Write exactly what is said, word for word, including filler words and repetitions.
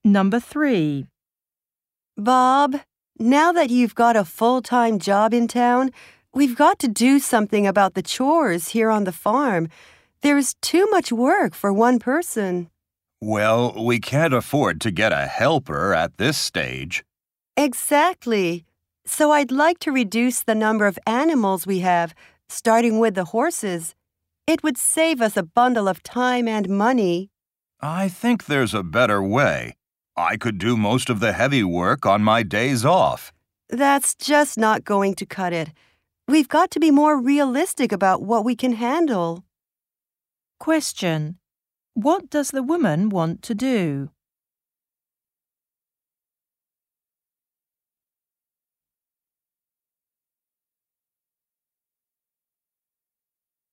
Number three. Bob, now that you've got a full-time job in town, we've got to do something about the chores here on the farm. There's too much work for one person. Well, we can't afford to get a helper at this stage. Exactly. So I'd like to reduce the number of animals we have, starting with the horses. It would save us a bundle of time and money. I think there's a better way. I could do most of the heavy work on my days off. That's just not going to cut it. We've got to be more realistic about what we can handle. Question. What does the woman want to do?